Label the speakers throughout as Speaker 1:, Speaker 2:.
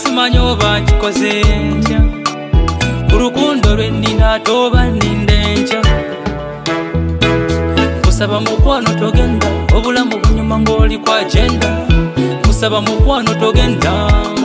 Speaker 1: simanyo bakikoze ntya urukundo lwe nina toba nindenja kusaba mukwano togenda obulamu bunyuma ngoli kwa agenda kusaba mukwano togenda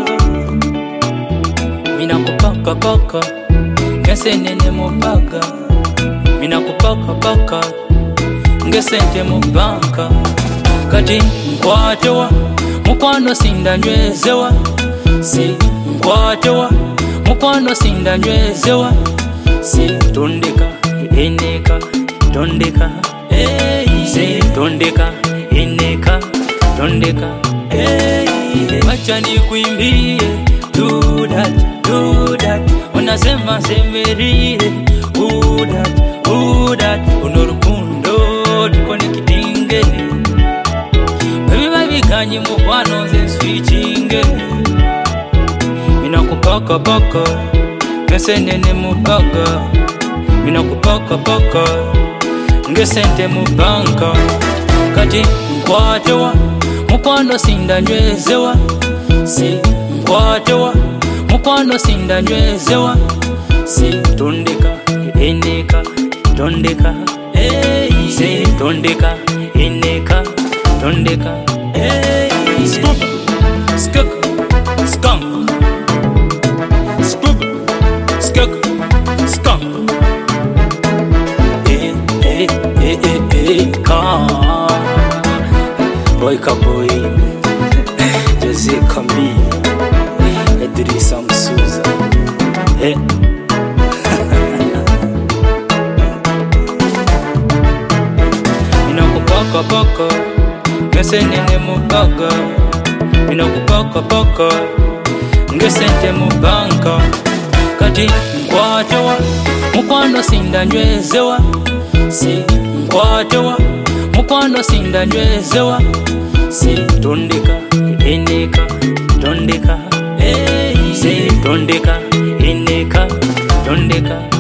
Speaker 1: mina kupaka paka ngesenene mubaga mina kupaka paka ngesente mu banka kati nkwatewa mukwano sindanywezewa si nkwatewa mukwano sindanywezewa si tondeka eneka tondeka si tondeka eneka tondeka wacha nikuimbie do that unasema semerie that unorukundo tukone kitinge baby babikanyi mukwano ze switchinge mina kupaka paka ngesenene mubaga mina kupaka paka ngesente mu banka kati nkwatewa mukwano sindanywezewa si nkwatewa mukwano sindanywezewa si tondeka eneka tondeka si tondeka eneka tondeka scoop skuk skunk scoop skuk skunk boy kaboy Jose Kambi Idrissa Msuza mina kupaka paka ngesenene mubaga mina kupaka paka ngesente mu banka kati nkwatewa mukwano sindanywezewa si nkwatewa mukwano sindanywezewa si tondeka eneka tondeka si tondeka eneka tondeka